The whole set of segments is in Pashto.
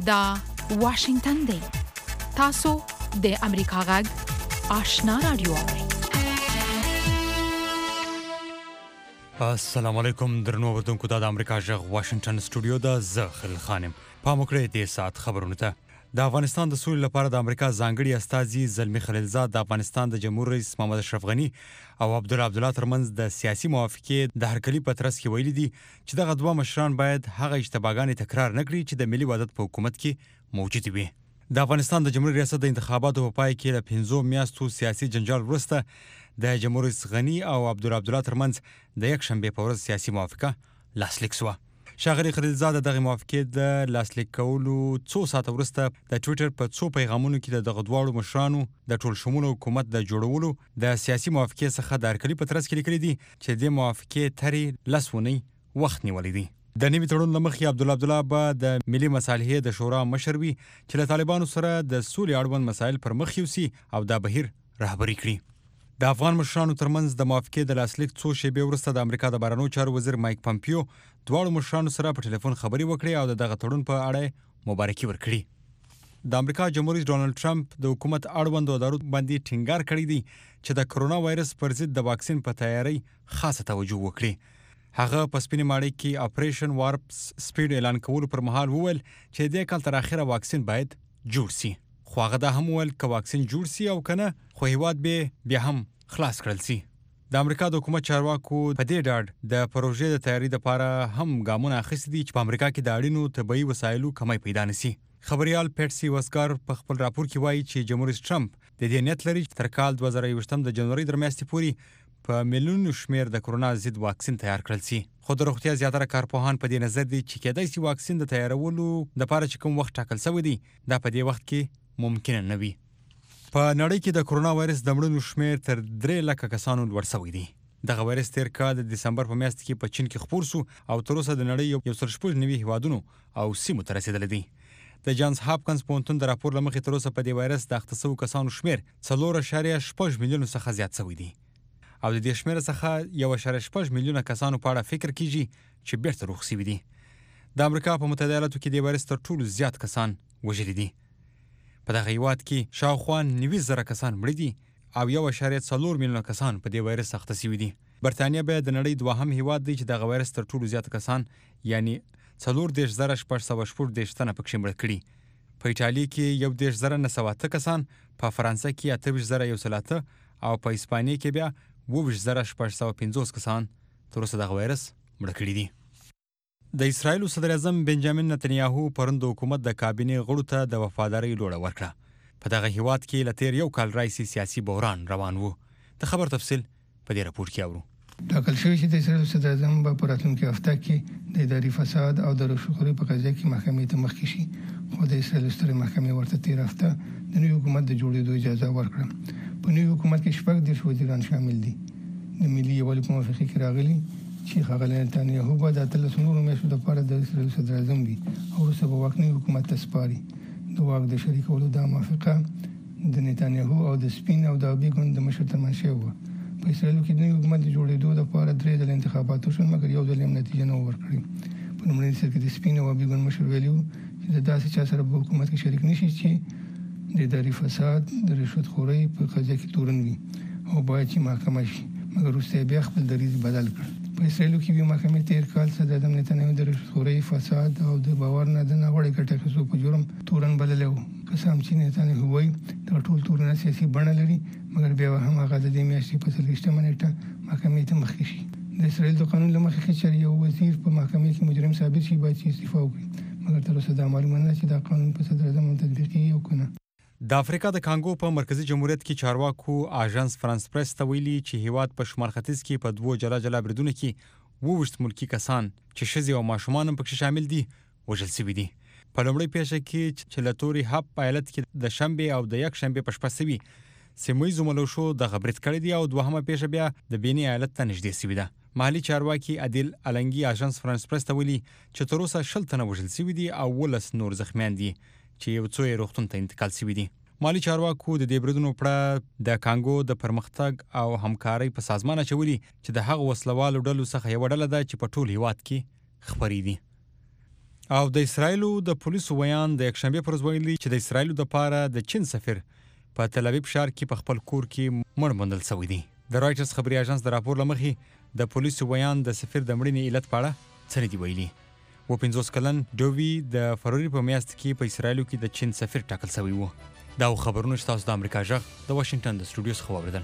دا واشنگتن دی. تاسو د امریکا غږ آشنا رادیو اورئ. السلام علیکم درنو اوردونکو. دا د امریکا غږ واشنگتن سټوډیو ده. زه خلیل خانم. پام وکړئ د ساعت خبرونه ته. د افغانستان د سولې لپاره د امریکا ځانګړي استازي زلمی خلیلزاد د افغانستان د جمهور رئیس محمد اشرف غنی او عبدالله ترمنځ د سیاسي موافقې د هرکلي په ترڅ کې ویلي دي چې دغه دوه مشران باید هغه اشتباهګانې تکرار نه کړي چې د ملي وحدت په حکومت کې موجود وي. د افغانستان د جمهوریت ریاست د انتخاباتو په پای کې له 5 میاشتو سیاسي جنجال وروسته د جمهور رئیس غنی او عبدالله ترمنځ د یک شنبه په ورځ سیاسي موافقه لاسلیک شوه. ښاغلي خلیلزاد دغه موافقې د لاسلیک کولو څو ساعته وروسته د ټویټر په څو پیغامونو کې د دغه دواړو مشرانو د ټول شموله حکومت د جوړولو د سیاسي موافقې څخه د هرکلي په ترڅ کې لیکلي دي چې د موافقې ترې 10 اونۍ وخت نیولی دی. د نوي تړون له مخې عبدالله به د ملي مصالحې د شورا مشر وي چې له طالبانو سره د سولې اړوند مسایل پر مخ یوسي او دا بهیر رهبري کړي. د افغان مشرانو ترمنځ د موافقې د لاسلیک څو شېبې وروسته د امریکا د بهرنیو چارو وزیر مایک پامپیو دواړو مشرانو سره په ټلیفون خبرې وکړې او دغه تړون په اړه مبارکي ورکړي. د امریکا جمهور رئیس ډونالډ ټرمپ د حکومت اړوندو ادارو باندې ټینګار کړی دی چې د کرونا وایرس پر ضد د واکسین په تیاري خاصه توجه وکړي. هغه په سپینې ماڼۍ کې اپریشن وارپ سپیډ اعلان کولو پر مهال وویل چې د کال تر اخره واکسین باید جوړ شي. خو هغه دا هم وویل چې واکسین جوړ شي او کنه خو هیواد به بیا هم خلاص کړل شي. د امریکا د حکومت چارواکو په دې ډاډ د پروژې د تیاري لپاره هم ګامونه اخیستي دي چې په امریکا کې د اړینو طبي وسایلو کمی پیدا نشي. خبريال پیټسي وسکار په خپل راپور کې وایي چې جمهور رئیس ټرمپ د دې نیت لري چې تر کال 2021 د جنوري در میاشتې پورې په میلیونونو شمیر د کرونا ضد واکسین تیار کړل شي. خو د روغتیا زیاتره کارپوهان په دې نظر دي چې کېدای شي واکسین د تیارولو لپاره چې کوم وخت ټاکل شوی دی دا په دې وخت کې ممکن نه وي. په نړۍ کې د کرونا وایرس د مړینو شمیر تر 3 لکه کسانو لوړ شوی دی. دغه وایرس تیر کال د دسمبر په میاشت کې په چین کې خپور شو او تر اوسه د نړۍ یو څل شپږ نوي هیوادونو او سیمو ته رسیدلی دی. د جانز هاپکنز پوهنتون د راپور له مخې تر اوسه په دې وایرس د اخته شوو کسانو شمیر 4.6 میلیونه څخه زیات شوی دی او د دې شمیر څخه 1.6 میلیونه کسانو په اړه فکر کیږي چې بیرته روغ شوي دي. د امریکا په متحده ایالاتو کې د وایرس تر ټولو زیات کسان وژلي دي. په دغه هیواد کې شاوخوا 90,000 کسان مړه دي او 1.4 میلیونه کسان په دې وایرس اخته شوي دي. برتانیا به د نړۍ دوهم هیواد دی چې دغه وایرس تر ټولو زیات کسان یعنی 14,614 تنه پکې مړه کړي. په ایټالیا کې 11,908 کسان، په فرانسه کې 28,108 او په اسپانیا کې بیا 22,650 کسان تر اوسه دغه وایرس مړه کړي دي. د اسرایل صدر اعظم بنجامین نتنیاهو پرون د حکومت د کابینې غړو ته د وفادارۍ لوړه ورکړه. په دغه هیواد کې له تیر یو کال راهیسې سیاسي بحران روان و. د خبر تفصیل په دې راپور کې اورو. ټاکل شوی چې د اسرایل صدر اعظم په راتلونکي هفته کې د اداري فساد او د رشوتخورۍ په قضیه کې محکمې ته مخکې شي. خو د اسرایل سترې محکمې ورته تیر هفته د نوي حکومت د جوړېدو اجازه ورکړه. په نوي حکومت کې 14 وزیران شامل دي. د ملي یووالي په موافقه کې راغلي چې ښاغلی نتنیاهو به د 13 میاشتو لپاره د اسرایل صدر اعظم وي او وروسته به واک نوي حکومت ته سپاري. د واک د شریکولو دا موافقه د نتنیاهو او د سپین او د ابي ګوند د مشر ترمنځ شوې وه. په اسرایل کې د نوي حکومت د جوړېدو لپاره 3 ځله انتخابات وشول مګر یو ځل هم نتیجه نه ورکړې. په لومړي سر کې د سپین او ابي ګوند مشر ویلي وو چې د داسې چا سره په حکومت کې شریک نشي چې د اداري فساد د رشوتخورۍ په قضیه کې تورن وي او باید چې محکمه شي مګر وروسته بیا خپل دریځ بدل کړ. په اسرایل کې به محکمې تیر کال صدر اعظم نتنیاهو د رشوتخورۍ فساد او د باور نه د ناوړه ګټې اخیستو په جرم تورن بللی و. قسم چې نتنیاهو وایي دا ټول تورنه سیاسي بڼه لري مګر بیا هم هغه د دې میاشتې په 23 نیټه محکمې ته مخکې شي. د اسرایل د قانون له مخې چې یو وزیر په محکمې کې مجرم ثابت شي باید استعفا وکړي مګر تر اوسه دا معلومه نه چې دا قانون په صدر اعظم تطبیق کیږي او کنه. د افریقا د کانګو په مرکزی جمهوریت کې چارواکو آژانس فرانس پریس ته ویلي چې هیواد په شمال ختیځ کې په 2 جلا بریدونو کې 22 ملکی کسان چې ښځې او ماشومان هم پکې شامل دي وژل شوي دي. په لومړۍ پیښه کې چې له توري هب په ایالت کې د شنبې او د یک شنبې په شپه شوي سیمه ییزو ملوشو دغه برید کړی دی او دوهمه پیښه بیا د بیني ایالت ته نږدې شوې ده. محلي چارواکي عادل النګي آژانس فرانس پریس ته ویلي چې تر اوسه 20 تنه وژل شوي دي او 19 نور زخمیان دي چې یو څو یې روغتون ته انتقال شوي دي. مالي چارواکو د دې بریدونو په اړه د کانګو د پرمختګ او همکارۍ په سازمان اچولي چې د هغو وسلوالو ډلو څخه یوه ډله ده چې په ټول هیواد کې خپرې دي. او د اسرایلو د پولیسو ویان د یکشنبه پر ورځ ویلي چې د اسرایلو د پاره د چین سفیر په تل ابیب ښار کې په خپل کور کې مړ موندل شوی دی. د رایټرز خبري اژانس د راپور لمخې د پولیسو ویان د سفیر د مړینې علت په اړه څه نه دی ویلي. 50 کلن ډووی د فروری په میاشت کې په اسرایلو کې د چین سفیر ټاکل شوی و. دا خبرونه چې تاسو د امریکا جغ د واشنگټن د سټوډیو څخه واوریدل.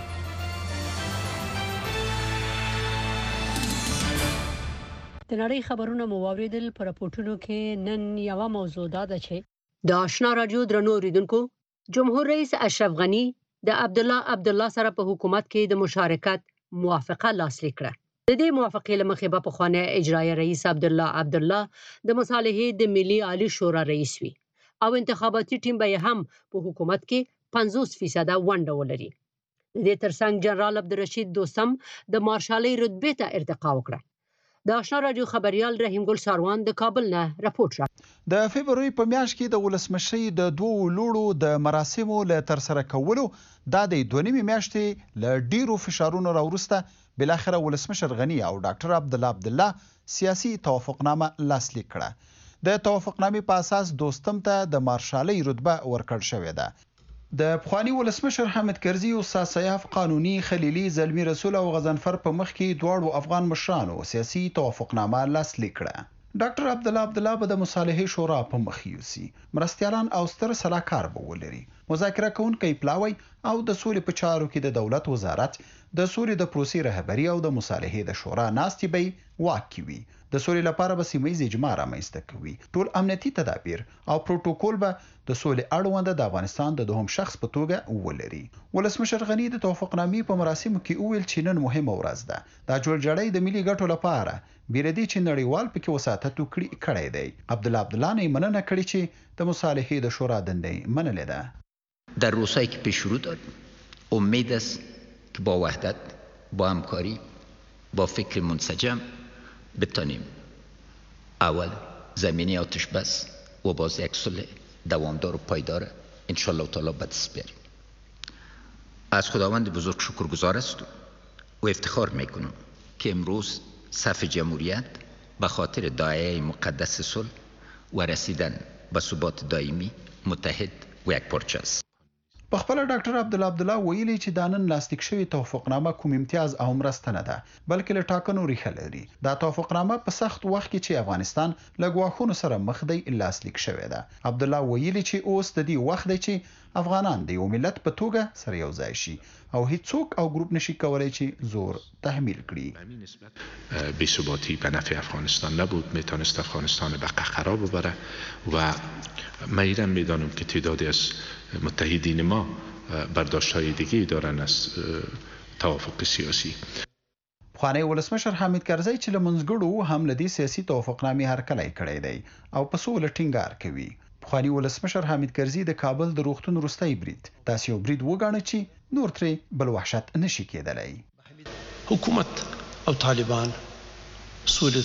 د نړۍ خبرونه مو واوریدل. په راپورټونو کې نن یو موضوع ده چې د آشنا رادیو درنو اوریدونکو جمهور رئیس اشرف غنی د عبدالله سره په حکومت کې د مشارکت موافقه لاسلیک کړه. د دې موافقې لمخې په خوانی اجرایی رئیس عبدالله د مصالحې د ملي عالی شورا رئیس وي او انتخاباتي ټیم به هم په حکومت کې 50% ونډه ولري. د دې ترڅنګ جنرال عبدالرشید دوستم د مارشالۍ رتبې ته ارتقا وکړه. د آشنا رادیو خبريال رحیم ګل ساروان د کابل نه راپورټ را. د فبرवरी په میاشت کې د ولسمشي د دوه لوړو د مراسمو له ترسره کولو د 2.5 میاشتې له ډیرو فشارونو راورسته بل اخر ولسمشر غنی او ډاکټر عبدالله سیاسي توافقنامه لاسلیک کړه. د توافقنامې په اساس دوستم ته د مارشالۍ رتبه ورکړل شوې ده. د پخوانی ولسمشر حامد کرزي او استاد سیاف قانوني خلیلي زلمی رسول او غضنفر په مخ کې دواړو افغان مشرانو سیاسي توافقنامه لاسلیک کړه. ډاکټر عبدالله به د مصالحې شورا په مخ یوسي. مرستیالان او ستر سلاکار به ولري. مذاکره کوونکي پلاوی او د سولې په چارو کې د دولت وزارت د سولې د پروسې رهبری او د مصالحې د شورا ناستې به واکي وي. د سولې لپاره به سیمه‌ییز اجماع رامنځته کوي. ټول امنیتي تدابیر او پروتوکول به د سولې اړوند د افغانستان د دوهم شخص په توګه ولري. ولسمشر غنی د توافقنامې په مراسمو کې وویل چې نن مهمه ورځ ده. دا جوړجاړی د ملي ګټو لپاره بیردي چې نړیوال پکې وساتت کړی دی. عبدالله نه مننه کړی چې د مصالحې د شورا دندې منلې ده. در روزهایی که پیش رو داریم امید است که با وحدت با همکاری با فکر منسجم بتانیم اول زمینی آتش بس و باز یک صلح دوامدار و پایدار انشالله تعالی به دست بیاریم. از خداوند بزرگ شکرگزار هستم و افتخار میکنم که امروز صف جمهوریت به خاطر داعیه مقدس صلح و رسیدن به ثبات دائمی متحد و یکپارچه است. په خپل ډاکټر عبدالله ویلي چې د نن لاسلیک شوی توافقنامه کوم امتیاز او مرسته نه ده بلکې له ټاکنو ریښه لري. دا توافقنامه په سخت وخت کې چې افغانستان له ګواښونو سره مخ دی لاسلیک شوی ده. عبدالله ویلي چې اوس د دې وخت دی چې افغانان د یو ملت په توګه سره یو ځای شي او هیڅوک او ګروپ نشي کولای چې زور تحمیل کړي. بی‌ثباتی به نفع افغانستان نبود، میتونست افغانستان به قهقرا ببره و من ایران میدانم که تعدادی از متحدین ما برداشت‌های دیگه دارن از توافق سیاسی. پخوانی ولسمشر حامد کرزي چې لمنځګړو هم لدی سیاسي توافقنامې هرکلی کړی دی او په سوله ټینګار کوي. پخوانی ولسمشر حامد کرزي د کابل د روغتون وروستی برید داسې یو برید وګاڼه چې نور ترې بل وحشت نشي کېدلی. حکومت او طالبان سوله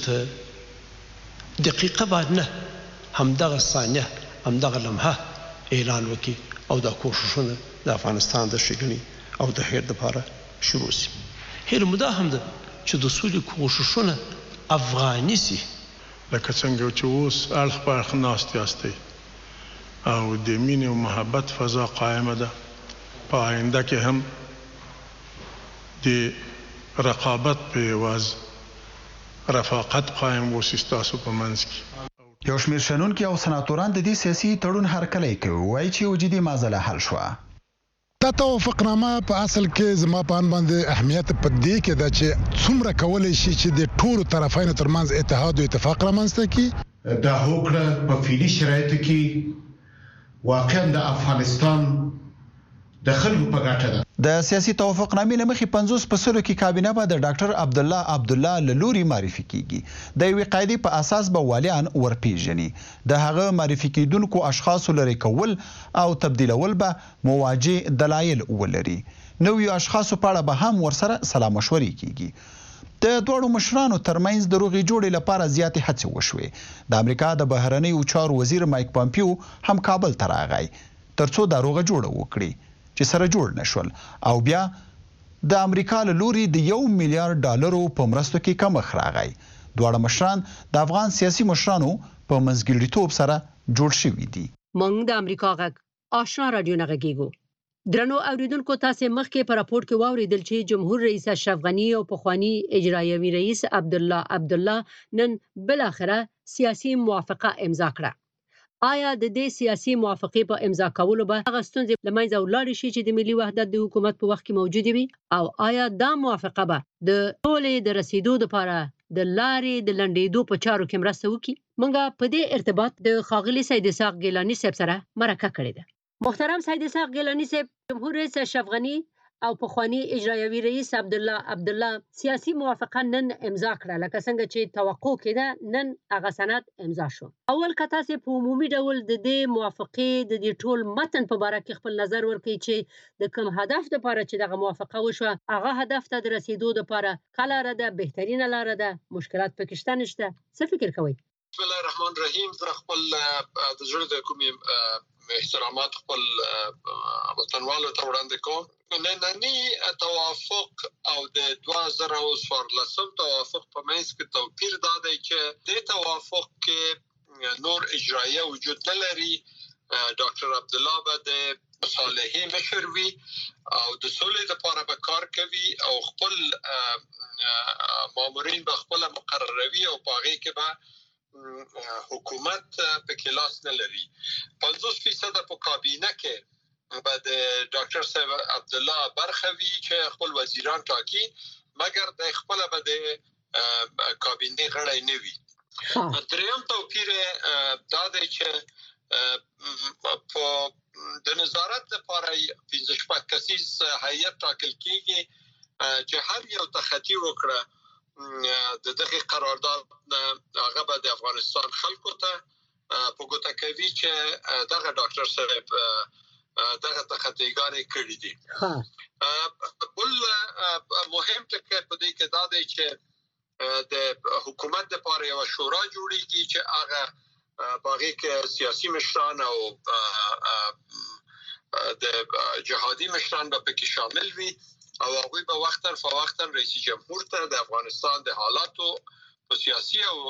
ته دقیقه بعد نه همدغه ثانیه همدغه لمحه اعلان وکړي او دا کوششونه د افغانستان د ښېګڼې او د خیر لپاره شروع شي. هیله مو دا هم ده چې د سولې کوششونه افغاني شي. لکه څنګه چې اوس اړخ په اړخ ناست یاستئ او د مینې او محبت فضا قایمه ده، په آینده کې هم د رقابت په عوض رفاقت قایم اوسي ستاسو په منځ کې. یو شمېر شنونکي او سناتوران د دې سیاسي تړون هرکلی کوي، وایي چې وجودي معضله حل شوه. دا توافقنامه په اصل کې زما په اند باندې اهمیت په دې کې ده چې څومره کولی شي چې د ټولو طرفینو ترمنځ اتحاد او اتفاق رامنځته کړي. دا هوکړه په فعلي شرایطو کې واقعا د افغانستان د خلکو په ګټه ده. د سیاسي توافقنامې له مخې 50% کې کابینه به د ډاکټر عبدالله له لوري معرفي کیږي. د یوې قاعدې په اساس به والیان ورپېژني. د هغه معرفي کیدونکو اشخاصو لرې کول او تبدیلول به مواجه دلایل ولري. نویو اشخاصو په اړه به هم ورسره سلا مشورې کیږي. د دوړو مشرانو ترمنځ د روغې جوړې لپاره زیاتې هڅې وشوې. د امریکا د بهرنیو چارو وزیر مایک پامپیو هم کابل ته راغی ترڅو دا روغه جوړه وکړي چې سره جوړ نشول او بیا د امریکا له لوري د $1 میلیارډ په مرستو کې کمښت راغی. دواړه مشران د افغان سیاسي مشرانو په منځګړیتوب سره جوړ شوي دي. موږ د امریکا غږ آشنا رادیو نه غږیږو. درنو اوریدونکو، تاسو مخکې په راپورټ کې واوریدل چې جمهور رئیس اشرف غنی او پخوانی اجرایوي رئیس عبدالله نن بالاخره سیاسي موافقه امضا کړه. آیا د دې سیاسي موافقې په امضا کولو به هغه ستونزې له منځه ولاړې شي چې د ملي وحدت د حکومت په وخت کې موجودې وي؟ او آیا دا موافقه به د ټولې د رسیدو لپاره د لارې د لنډېدو په چارو کې مرسته وکړي؟ موږ په دې ارتباط د ښاغلي سید اسحاق ګیلاني صاحب سره مرکه کړې ده. محترم سید اسحاق ګیلاني صاحب، جمهور رئیس اشرف غنی او پخوانی اجرایوي رئیس عبدالله سیاسي موافقه نن امضا کړه، لکه څنګه چې توقع کېده نن هغه سند امضا شو. اول که تاسو په عمومي ډول د دې موافقې د دې ټول متن په اړه کې خپل نظر ورکړئ چې د کوم هدف لپاره چې دغه موافقه وشوه، هغه هدف ته د رسیدو لپاره ښه لاره ده، بهترینه لاره ده، مشکلات پکې شته نشته؟ څه فکر کوئ؟ بسم الله الرحمن الرحیم. زه خپل د زړه د کومې احترامات خپل وطنوالو ته وړاندې کوم. نننی توافق او د 2014 توافق په منځ کې توپیر دا دی چې د توافق کې نور اجرایه وجود نه لري. ډاکټر عبدالله به د مصالحې مشر وي او د سولې لپاره به کار کوي او خپل مامورین به خپل مقرروي او په هغې کې به حکومت په کلاس نه لري. 50% په کابینه کې به د ډاکټر صاحب عبدالله برخه وي چې خپل وزیران ټاکي، مګر د خپل به د کابینه غړی نه وي. دریم توپیر دا دی چې په د نظارت لپاره 15 کسیز هیئت ټاکل کیږي چې هر یو تخطي وکړه د دغه قرارداد هغه به د افغانستان خلکو ته په ګوته کوي چې دغه ډاکټر صاحب دغه تخطیګانې کړې دي. بل مهم ټکی په دې کې دا دی چې د حکومت لپاره یو شورا جوړیږي چې هغه باغی کې سیاسي مشران او د جهادي مشران به پکې شامل وي او هغوی به وختاً فوقتاً رئیس جمهور ته د افغانستان د حالاتو په سیاسي او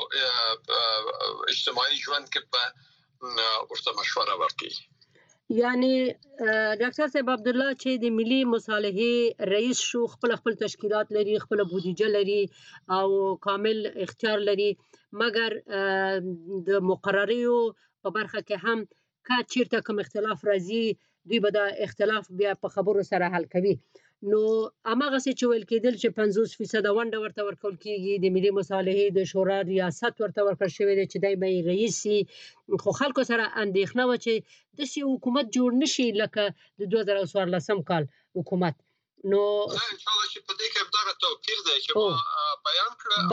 اجتماعي ژوند کې به ورته مشوره ورکړي. یعنی ډاکټر صاحب عبدالله چې د ملي مصالحې رئیس شو، خپل تشکیلات لري، خپل بودیجه لري او کامل اختیار لري، مګر د مقرریو په برخه کې هم که چیرته کوم اختلاف راځي دوی به دا اختلاف بیا په خبرو سره حل کوي. نو هماغسې چې ویل کېدل چې 50% ونډه ورته ورکول کېږي، د ملي مصالحې د شورا ریاست ورته ورکړل شوی دی چې دی به یې رئیس وي، خو خلکو سره اندېښنه وه چې داسې حکومت جوړ نه شي لکه د 2014 کال حکومت. نو انشاءالله چې په دې کې همدغه توپیر دی چې ما بیان کړه.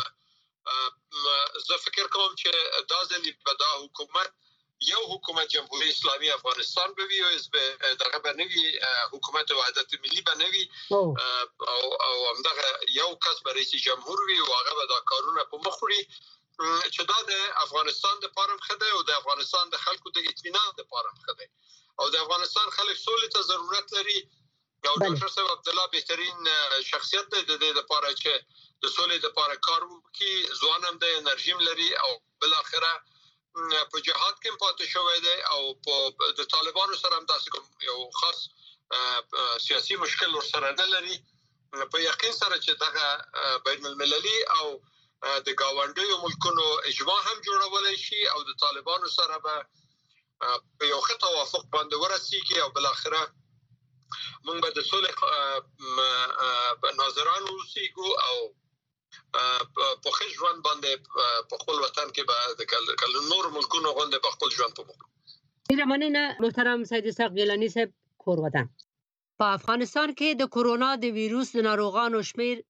بله زه فکر کوم چې دا ځلې به دا حکومت یو حکومت جمهوری اسلامی افغانستان به وي او دغه به نه وي حکومت وحدت ملي به نه وي او همدغه یو کس به رئیس جمهور وي او هغه به دا کارونه په مخ وړي چې دا د افغانستان لپاره هم ښه دی او د افغانستان د خلکو د اطمینان لپاره هم ښه دی او د افغانستان خلک سولې ته ضرورت لري او ډاکټر صاحب عبدالله بهترین شخصیت دی د دې لپاره چې د سولې لپاره کار وکړي. ځوان هم دی، انرژي هم لري او بالاخره په جهاد کې پاتې شوی دی او په د طالبانو سره هم داسې کوم یو خاص سیاسي مشکل ورسره نه لري. په یقین سره چې دغه بین المللي او د ګاونډیو ملکونو اجماع هم جوړولی شي او د طالبانو سره به په یو ښه توافق باندې ورسیږي او بالاخره موږ به د سولې ناظران اوسیږو او په خپل ژوند باندې په خپل وطن کې به د نور ملکونو غوندې په خپل ژوند په مخ. ډیره مننه محترم سید اسحاق ګیلاني صاحب. کور وطن په افغانستان کې د کورونا د ویروس د ناروغانو شمیر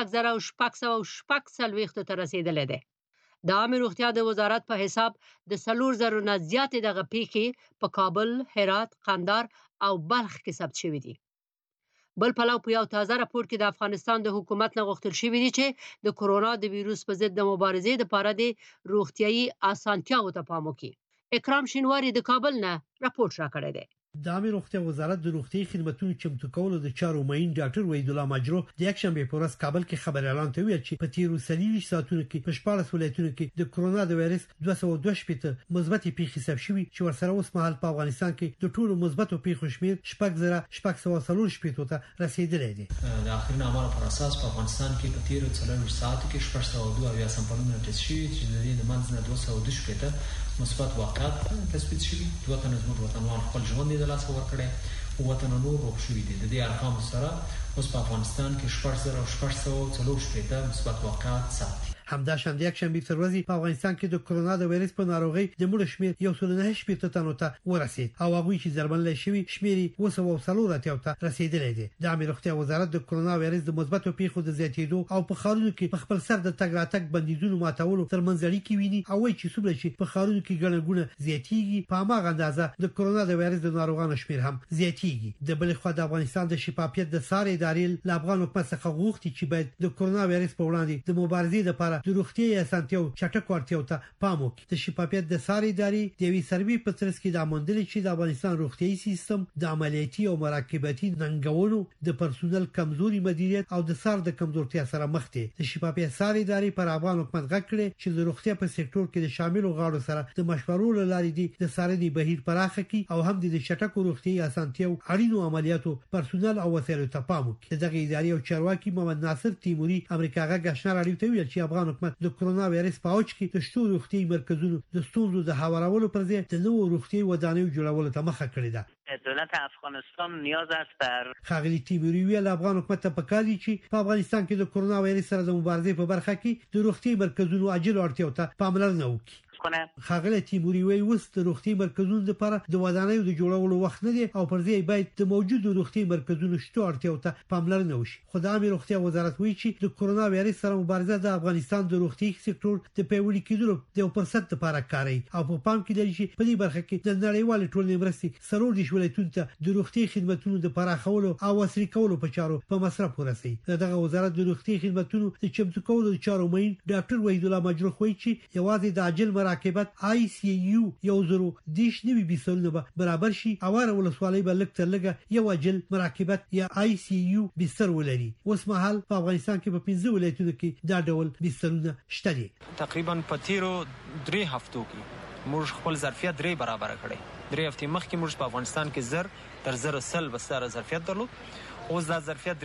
6640 ته رسیدلی دی. د عامه روغتیا د وزارت په حساب د 4000 نه زیاتې دغه پیښې په کابل، هرات، قندهار او بلخ کې ثبت شوي دي. بل پلو په یو تازه راپور کې د افغانستان د حکومت نه غوښتل شوي دي چې د کورونا د ویروس په ضد د مبارزې لپاره د روغتیايي اسانتیاوو ته پام وکړي. اکرام شینواری د کابل نه راپورټ راکړی دی. د عامه روغتیا وزارت د روغتي خدماتو چمتو کولو د چارو معین ډاکټر وحید الله مجروح د یک شنبه په ورځ کابل کې خبر اعلان ته ویل چې په تیرو 30 ساعتونو کې په 14 ولایتونو کې د کرونا د وایرس 222 مثبت پیښې ثبت شوي چې ورسره اوس مهال په افغانستان کې د ټولو مثبت پیښو شمیر 6,630 ته رسیدلی دی. د اخرین اعمالو پر اساس په افغانستان کې په تیرو 40 ساعتو کې 602 سمپلونه ټیسټ شوي چې د دې منځ نه 212 مثبت واقعات تثبیت شوي. دوه تنه زموږ وطنوال خپل ژوند د لاس ورکړي او وطن نور روغ شوي دي. د دې ارقام سره اوس په افغانستان کې 6,630 مثبت واقعات ثبت. همدا شاند یک شنبه تر ورځې په افغانستان کې د کرونا د وایرس په ناروغي د مړو شمیر 1.9 تنو ته ورسید او هغه چې درملنه شوی شمیر 240 ته رسیدلی دی. د عامه روغتیا وزارت د کرونا وایرس د مثبت پیښو د زیاتېدو او په خارونو کې په خپل سر د تګ راتګ بندیدونو ماتولو ترمنځ اړیکې ویني او وایي چې څومره چې په خارونو کې ګڼه زیاتېږي په هغه اندازه د کرونا د وایرس د ناروغانو شمیر هم زیاتېږي. د بل خوا د افغانستان د شفافیت د ساري ادارې ل افغان حکومت څخه غوښتي چې باید د کرونا وایرس په وړاندې د مبارزې لپاره د روغتي اسانتیاو چټک ورتیاو ته پام وکړي. د شفافیت د ساري ادارې د وی سروي په ترڅ کې د امندل چې د افغانستان روغتيایي سیستم د عملیاتي او مراقبتي ننګونو د پرسونل کمزوري مدیریت او د سار د کمزورتیا سره مخ دي. د شفافیت ساري ادارې پر افغان حکومت غږ کړي چې د روغتیا په سکتور کې د شاملو غاړو سره د مشورو لارې دي د ساري بهیر پراخه کی او هم د چټک روغتيایي اسانتیاو اړینو عملیاتو پرسونل او وسایلو ته پام وکړي. دغه ادارې او چارواکي محمد ناصر تیموري امریکا غږ آشنا راډیو ته ویل چې افغان حکومت د کرونا وایرس په اوج کې د شتو روغتي مرکزونو د ستونزو د هوارولو پر ځای د نوو روغتي ودانیو جوړولو ته مخه کړې ده. دولت افغانستان نیاز است بر خاغلی تیموری ویل افغان حکومت ته پکاري چې په افغانستان کې د کرونا وایرس سره د مبارزې په برخه کې د روغتي مرکزونو عاجل اړتیاو ته پاملرنه وکړي. خاغلی تیموری وی وست د روغتي مرکزونو لپاره د ودانیو د جوړولو وخت نه دی او پر ځای باید د موجودو روغتي مرکزونو شتو اړتیاو ته پاملرنه وشي. خو د عامه روغتیا وزارت وایي چې د کرونا وایرس سره مبارزه د افغانستان د روغتي سکتور د پیاوړي کېدو د 1% لپاره کاري او په پام کې لري چې په دې برخه کې د نړیوال ټولنې مرستې سرور دي ولایتونو ته د روغتي خدماتو د پراخولو او عصري کولو په چارو په مصرف ورسي. دغه وزارت د روغتي خدماتو د چمتو کولو د چارو معین ډاکټر وحید الله مجروح وایي چې یوازې د عاجل مراقبت ICU یو زرو دیش نوي بسترونه به برابر شي او ولسوالۍ به لږ تر لږه یو عاجل مراقبت یا ICU بستر ولري. اوس مهال په افغانستان کې په 15 ولایتونو کې دا ډول بسترونه شته دي. تقریبا په تیرو 3 هفتو کې موږ خپل ظرفیت 3 برابر کړی. 3 هفتې مخکې موږ په افغانستان کې زر تر زر سل بستر ظرفیت درلود. اوس دا ظرفیت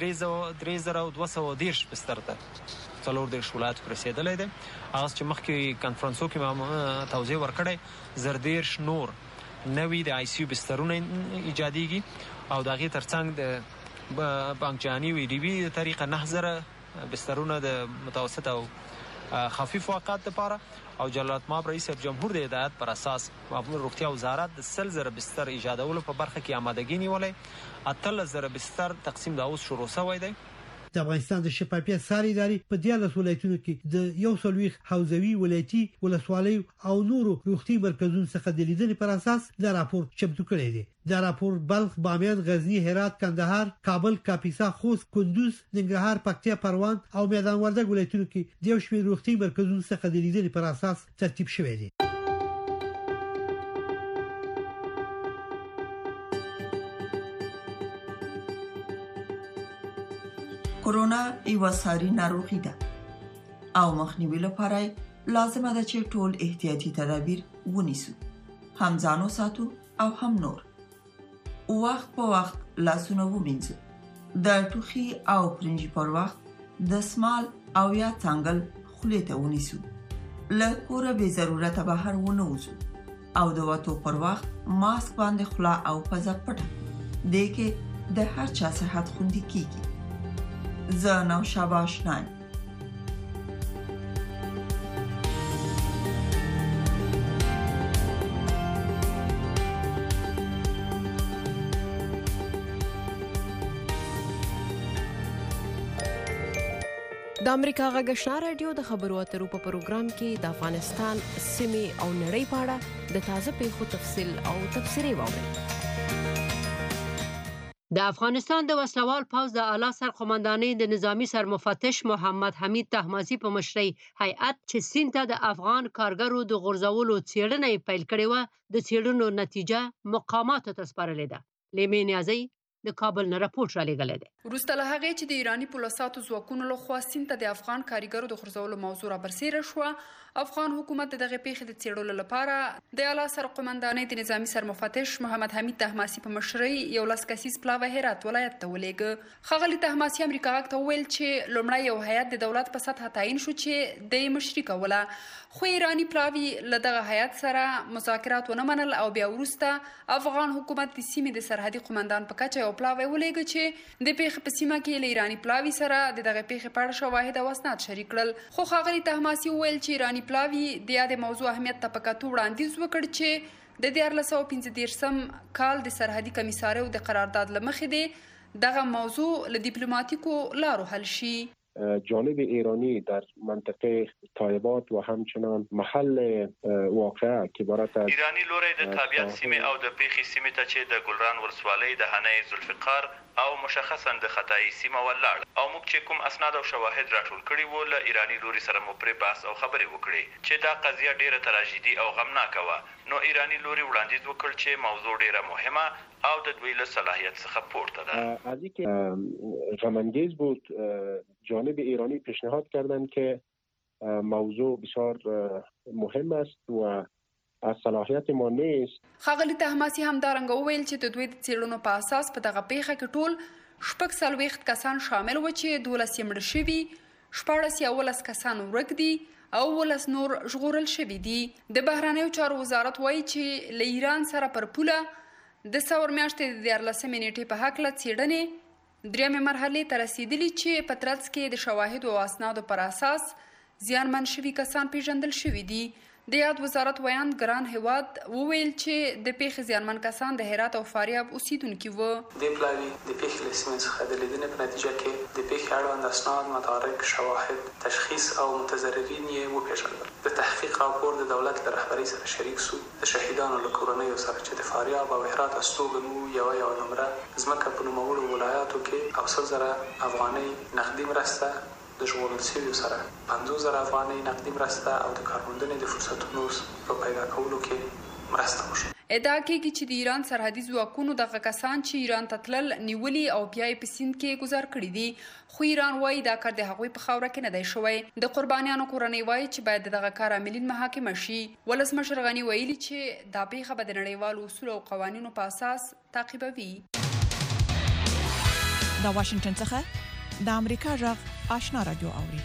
3210 بستر ته څلور د ولایت رسیدلې ده. هغه چې مخکې کانفرنسو کې ما توضیح ورکړې زردیرش نور نوې د ICU بسترونه ایجاديږي او دغه ترڅنګ د بانک جهانی وی ډي بي طریقه 9000 بسترونه د متوسط او خفیف وقات لپاره او جلالت ماب رئیس جمهور د هدایت پر اساس په روغتیا وزارت د 3000 بستر ایجادولو په برخه کې آمادګي نیولې. 8000 بستر تقسیم د اوس شروع شوی دی. د افغانستان د شفافیت ساري ادارې په 14 ولایتونو کې د یو سلويخ حوزوي ولایتي ولسوالۍ او نورو روغتي مرکزونو څخه د لیدنې پر اساس دا راپور چمتو کړی دی. دا راپور بلخ، بامیان، غزنی، هرات، کندهار، کابل، کاپیسا، خوست، کندوز، ننګرهار، پکتیا، پروان او میدان وردګ ولایتونو کې د یو شمېر روغتي مرکزونو څخه د لیدنې پر اساس ترتیب شوی دی. کرونا یو ساري ناروغي ده او مخنیوي لپاره لازمه ده چې ټول احتیاطي تدابیر ونیسو، هم ځانو ساتو او هم نور. وخت په وخت لاسونه ومینځو، د ټوخي او پرنجي پر وخت دسمال او یا څنګل خولې ته ونیسو، له کوره بې ضرورته بهر ونه وځو او د وتو پر وخت ماسک باندې خوله او پزه پټه دې کې د هر چا صحت خوندي کیږي. زه نوشابه آشنایم. د امریکا غږ آشنا رادیو د خبرو اترو په پروګرام کې د افغانستان سیمې او نړۍ په اړه د تازه پیښو تفصیل او تبصرې واورئ. د افغانستان د وسلوال پوځ د اعلی سرقمندانۍ د نظامی سرمفتش محمد حمید طهماسي په مشرۍ هیئت چې سیند ته د افغان کارګرو د غورځولو څېړنه پیل کړې وه د څېړنو نتیجه مقاماتو ته سپارلې ده. لیمې نیازی د کابل نه راپورټ را لېږلی دی. وروسته له هغې چې د ایراني پولساتو ځواکونو لخوا سیند ته د افغان کارګرو د غورځولو موضوع رابرسېره شوه، افغان حکومت د دغې پیښې د څېړلو لپاره د اعلی سرقمندانۍ د نظامي سرمفتش محمد حمید طهماسي په مشرۍ 11 کسیز پلاوی هرات ولایت ته ولېږه. ښاغلي طهماسي امریکا غږ ته وویل چې لومړی یو هیات د دولت په سطحه تعیین شو چې د یې مشري کوله، خو ایراني پلاوي له دغه هیات سره مذاکرات ونه منل او بیا وروسته افغان حکومت د سیمې د سرحدي قمندان په کچه یو پلاوی ولېږه چې د پیښې په سیمه کې له ایراني پلاوي سره د دغه پیښې په اړه شواهد او اسناد شریک کړل. خو ښاغلي طهماسي وویل چې ایراني پلاوي د یادې موضوع اهمیت ته په کتو وړاندیز وکړ چې د 1415 کال د سرحدي کمیساریو د قرارداد له مخې دی دغه موضوع له دیپلماتیکو لارو حل شي. جانب ایرانی در منطقه طایبات و همچنان محل واقعه که عبارت از ایرانی لوری د تابعیت سیمه او د پیښې سیمه ته چې د ګلران ولسوالۍ د هنۍ ذوالفقار او مشخصا د خطای سیمه ولاړ او موږ چې کوم اسناد او شواهد راټول کړي وو له ایرانی لوري سره مو پرې بحث او خبرې وکړې چې دا قضیه ډیره تراژیدي او غمناکه وه، نو ایرانی لوري وړاندیز وکړ چې موضوع ډیره مهمه او د دوی له صلاحیت څخه پورته ده. از اینکه غمانگیز بود جانب ایرانی پیشنهاد کردند که موضوع بسیار مهم است و از صلاحیت ما نیست. ښاغلي طهماسي همدارنګه وویل چې د دوی د څېړنو په اساس په دغه پیښه کې ټول 46 کسان شامل و چې 12 یې مړه شوي، 14 کسان ورک دي او 12 نور ژغورل شوي دي. د بهرنیو چارو وزارت وایي چې له ایران سره پر پوله د ثور میاشتې د 14 نیټې په هکله څېړنې درېیمې مرحلې ته رسېدلي چې په ترڅ کې د شواهدو او اسنادو پر اساس زیانمن شوي کسان پیژندل شوي دي. د یاد وزارت ویاند ګران هیواد وویل چې د پیښې زیانمن کسان د هرات او فاریاب اوسیدونکي وو. د پلاوي د پیښې له سیمې څخه د لیدنې په نتیجه کې د پیښې اړوند اسناد، مدارک، شواهد، تشخیص او متضررین یې وپېژندل. د تحقیق راپور د دولت له رهبرۍ سره شریک سو. د شهیدانو له کورنیو سره چې د فاریاب او هرات استوګنو یوه نمره ځمکه په نوموړو ولایاتو کې او 100,000 افغانۍ نقدي مرسته، د ژغورل شویو سره 50,000 افغانۍ نقدي مرسته او د کارموندنې د فرصتونو په پیدا کولو کې مرسته وشوه. ادعا کېږي چې د ایران سرحدي ځواکونو دغه کسان چې ایران ته تلل نیولي او بیا یې په سیند کې ګذار کړي دي، خو ایران وایي دا کار د هغوی په خاوره کې نه دی شوی. د قربانیانو کورنۍ وایي چې باید د دغه کار عاملین محاکمه شي. ولسمشر غني ویلي چې دا پیښه به د نړیوالو اصولو او قوانینو په اساس تعقیبوي. د واشنگټن څخه د امریکا غږ آشنا رادیو اوري.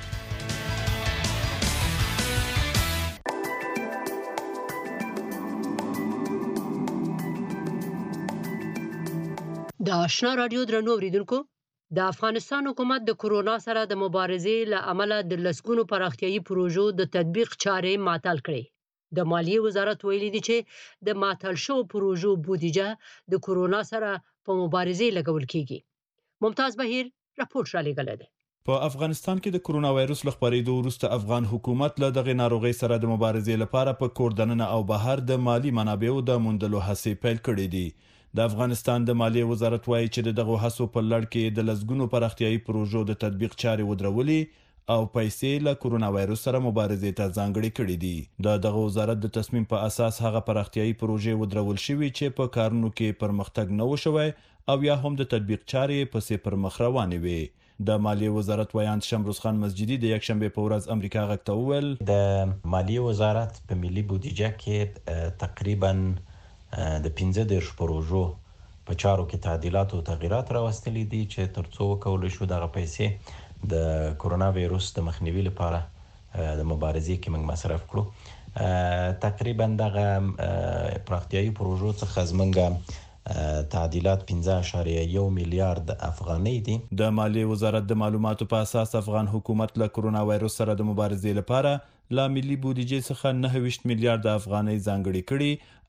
د آشنا رادیو درنو اوریدونکو، د افغانستان حکومت د کورونا سره د مبارزې له امله د لسګونو پراختیايي پروژو د تطبیق چارې معطل کړې. د مالیې وزارت ویلي دی چې د معطل شوو پروژو بودیجه د کورونا سره په مبارزې لګول کیږي. ممتاز بهیر راپورټ را لېږلی دی. په افغانستان کې د کورونا وایرس له خپرېدو وروسته افغان حکومت له دغې ناروغۍ سره د مبارزې لپاره په کور دننه او بهر د مالی منابعو د موندلو هڅې پیل کړې دي. د افغانستان د مالیې وزارت وایي چې د دغو هڅو په لړ کې د لسګونو پراختیايي پروژو د تطبیق چارې ودرولې او پیسې له کورونا وایرس سره مبارزې ته ځانګړې کړې دي. د دغه وزارت د تصمیم په اساس هغه پراختیايي پروژې ودرول شوي چې په کارونو کې پرمختګ نه و شوی او یا هم د تطبیق چارې پسې پر مخ روانې وي. د مالیې وزارت ویاند شمروز خان مسجدي د یکشنبه په ورځ امریکا غږ ته وویل د مالیې وزارت په ملي بودیجه کې تقریبا د 15 پروژو په چارو کې تعدیلات او تغییرات راوستلي دي چې ترڅو وکولای شو دغه پیسې د کورونا وایرس د مخنیوي لپاره د مبارزې کې موږ مصرف کړو. تقریبا دغه پراختیايي پروژو څخه زمونږ تعدیلات 15.1 میلیارد افغانۍ دي. د مالیې وزارت د معلوماتو په اساس افغان حکومت له کورونا وایرس سره د مبارزې لپاره لا ملي بودیجې څخه 9 میلیارد افغانۍ ځانګړې کړي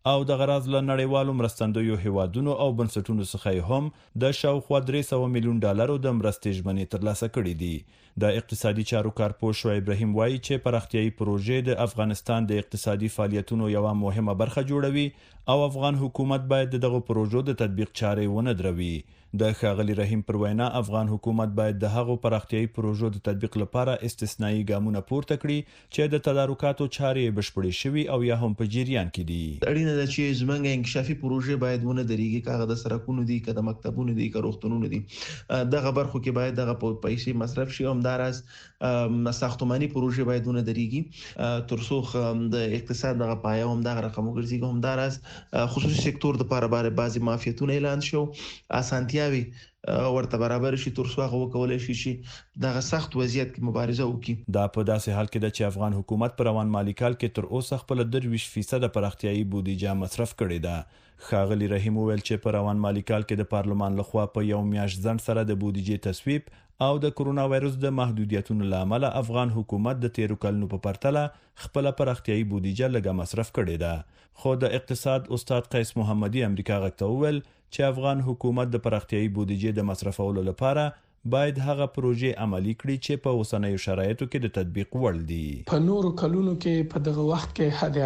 او د غراض له نړیوالو مرستندویو هیوادونو او بنسټونو څخه هم د شاوخوا 300 میلیون ډالرو د مرستې ژمنې ترلاسه کړې دي. د اقتصادي چارو کارپوه شعیب رحیم وایي چې پراختیایي پروژې د افغانستان د اقتصادي فعالیتونو یوه مهمه برخه جوړوي او افغان حکومت باید د دغه پروژو د تطبیق چارې ونه دروي. د ښاغلي رحیم پر وینا افغان حکومت باید د هغو پراختیایي پروژو د تطبیق لپاره استثنایی ګامونه پورته کړي چې د تدارکاتو چارې بشپړې شوي او یا هم په جریان کې دي. اړینه ده چې زموږ انکشافي پروژې باید ونه درېږي، که هغه د سړکونو دي، که د مکتبونو دي، که روغتونونو دي. دغه برخو کې باید دغه پیسې مصرف شي. همداراز ساختماني پروژې باید ونه درېږي تر څو د اقتصاد دغه پایه هم دغه رقم وګرځي. همداراز خصوصي سکتور لپاره بعضي معافیتونه اعلان شو، اسانتیاوي ورته برابر شي تر څو هغه وکولای شي چې دغه سخت وضعیت کې مبارزه وکړي. دا په داسې حال کې ده چې افغان حکومت پر روان مالي کال کې تر اوسه خپل 23% پراختیایي بودیجه مصرف کړې ده. ښاغلي رحیم وویل چې په روان مالي کال کې د پارلمان لخوا په یو میاشت ځنډ سره د بودیجې تصویب او د کرونا وایرس د محدودیتونو له امله افغان حکومت د تیرو کلونو په پرتله خپل پراختیایي بودیجه لږه مصرف کړې ده. خو د اقتصاد استاد قیس محمدي امریکا غږ ته وویل چې افغان حکومت د پراختیایي بودیجې د مصرفولو لپاره باید هغه پروژې عملي کړي چې په اوسنیو شرایطو کې د تطبیق وړ دي. په نورو کلونو کې په دغه وخت کې حد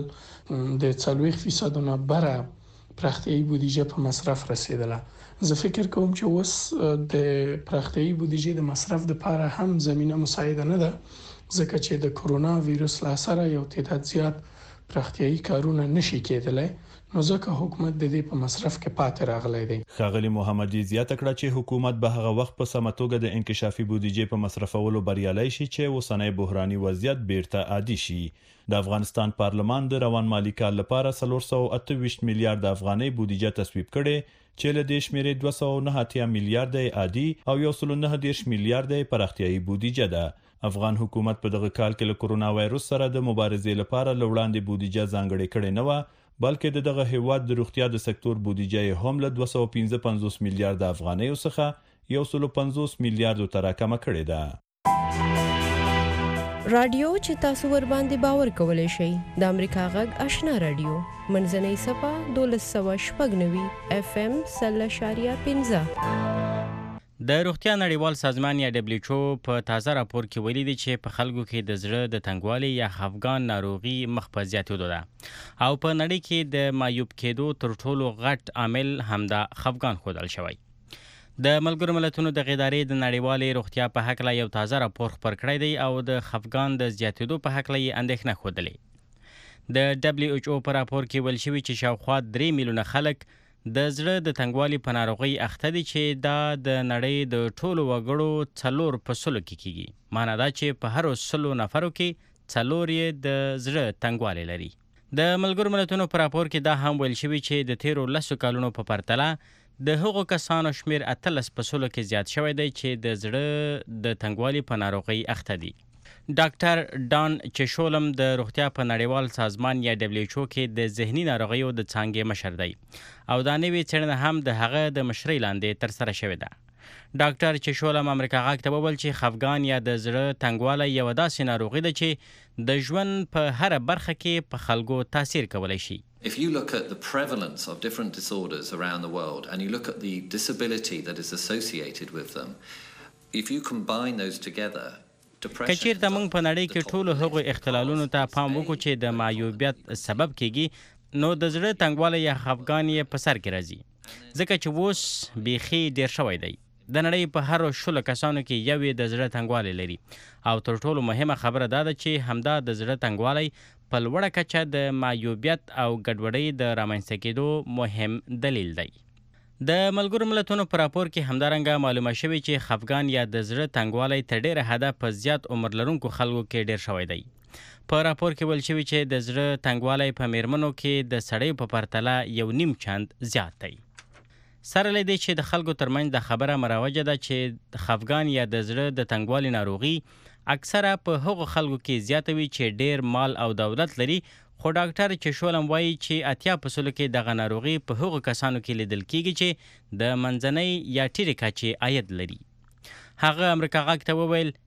اقل د 40% نه بره پراختیایي بودیجه په مصرف رسیدله. زه فکر کوم چې اوس د پراختیایي بودیجې د مصرف لپاره هم زمينه مساعده نه ده، ځکه چې د کرونا وایرس له اثره یو تعداد زیات پراختیایي کارونه نشي کېدلی، نو ځکه حکومت د دې په مصرف کې پاتې راغلی دی. ښاغلي محمدي زیاته کړه چې حکومت به هغه وخت په سمه توګه د انکشافي بودیجې په مصرفولو بریالی شي چې اوسنی بحراني وضعیت بیرته عادي شي. د افغانستان پارلمان د روان مالي کال لپاره 428 میلیارډ افغانۍ بودیجه تصویب کړي چې له دې شمیرې 209 میلیارډ عادي او 119 میلیارډ پراختیایي بودیجه ده. افغان حکومت په دغه کال کې له کرونا وایرس سره د مبارزې لپاره له وړاندې بودیجه ځانګړې کړې نه وه، بلکې د دغه هیواد د روغتیا د سکتور بودیجه هم له 255 میلیارډ افغانیو څخه 150 میلیارډ ته راکمه کړې ده. رادیو چې تاسو ور باندې باور کولای شئ د امریکا غږ آشنا رادیو منځنۍ صفه 1290 FM 0.15. د روغتیا نړیوال سازمان یا WHO په تازه راپور کې ویلي دی چې په خلکو کې د زړه د تنګوالي یا خفګان ناروغي مخ په زیاتېدو ده او په نړۍ کې د معیوب کېدو تر ټولو غټ عامل همدا خفګان ښودل شوی. د ملګرو ملتونو د ادارې د نړیوالې روغتیا په هکله یو تازه راپور خپور کړی دی او د خفګان د زیاتېدو په هکله یې اندېښنه ښودلې. د WHO په راپور کې ویل شوي چې شاوخوا 3 میلیونه خلک د زړه د تنګوالي په ناروغۍ اخته دي چې دا د نړۍ د ټولو وګړو 4% کې کیږي. معنا دا چې په هر 100 نفرو کې 4 یې د زړه تنګوالی لري. د ملګرو ملتونو په راپور کې دا هم ویل شوي چې د تیرو 10 کلونو په پرتله د هغو کسانو شمیر 18% کې زیات شوی دی چې د زړه د تنګوالي په ناروغۍ اخته دي. ډاکټر ډان چشولم د روغتیا په نړیوال سازمان یا WHO کې د ذهني ناروغیو د څانګې مشر دی او دا نوې څېړنه هم د هغه د مشرۍ لاندې ترسره شوې ده. ډاکټر چشولم امریکا غږ ته وویل چې خفګان یا د زړه تنګوالی یوه داسې ناروغي ده چې د ژوند په هره برخه کې په خلکو تاثیر کولی شي. If you look at the prevalence of different disorders around the world and you look at the disability that is associated with them, if you combine those together, کچیرته موږ په نړۍ کې ټولو هغو اختلالونو ته پام وکړو چې د معیوبیت سبب کیږي، نو د زړه تنګوالی یا خفګان یې په سر کې راځي، ځکه چې اوس بیخي ډیر شوی دی. د نړۍ په هر 100 کسانو کې یو یې د زړه تنګوالی لري او تر ټولو مهمه خبره دا ده چې همدا د زړه تنګوالی په لوړه کچه د معیوبیت او ګډوډۍ د رامنځته کېدو مهم دلیل دی. د ملګرو ملتونو په راپور کې همدارنګه معلومه شوې چې خفګان یا د زړه تنګوالی تر ډیره حده په زیات عمر لرونکو خلکو کې ډیر شوی دی. په راپور کې ویل شوي چې د زړه تنګوالی په میرمنو کې د سړیو په پرتله 1.5 چند زیات دی. سره له دې چې د خلکو ترمنځ د خبره مروجه ده چې خفګان یا د زړه د تنګوالي ناروغي اکثره په هغو خلکو کې زیاته وي چې ډیر مال او دولت لري، خو ډاکټر چشولم وایي چې 80% کې دغه ناروغي په هغو کسانو کې لیدل کیږي چې د منځنۍ یا ټیټې کچې عاید لري. هغه امریکا غږ ته وویل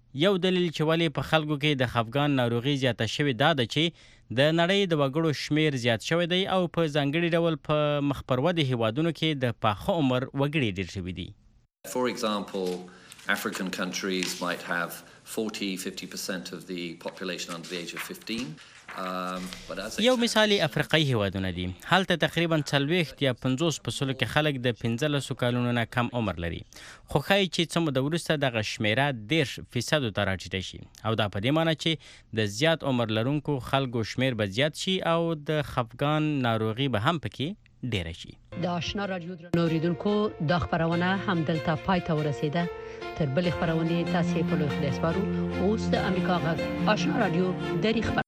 یو دلیل چې ولې په خلکو کې د خفګان ناروغي زیاته شوې دا ده چې د نړۍ د وګړو شمیر زیات شوی دی او په ځانګړي ډول په مخ پر ودې هیوادونو کې د پاخه عمر وګړي ډېر شوي دي. For example, African countries might have 40-50% of the population under the age of 15. یو مثال افریقایي هیوادونه دي. هلته تقریبا 40 یا 50% کې خلک د 15 کالونو نه کم عمر لري. خو ښایي چې څه موده وروسته دغه شمیره 10% ته راټیټه شي او دا په دې معنی چې د زیات عمر لرونکو خلکو شمیر به زیات شي او د خفګان ناروغي به هم پکې ډیره شي. د آشنا رادیو درنو اوریدونکو د خبرونه هم دلته پای ته ورسیده. تر بل خبرونه تاسو په لوی خلاص وارو اوس د امریکا غږ آشنا رادیو دری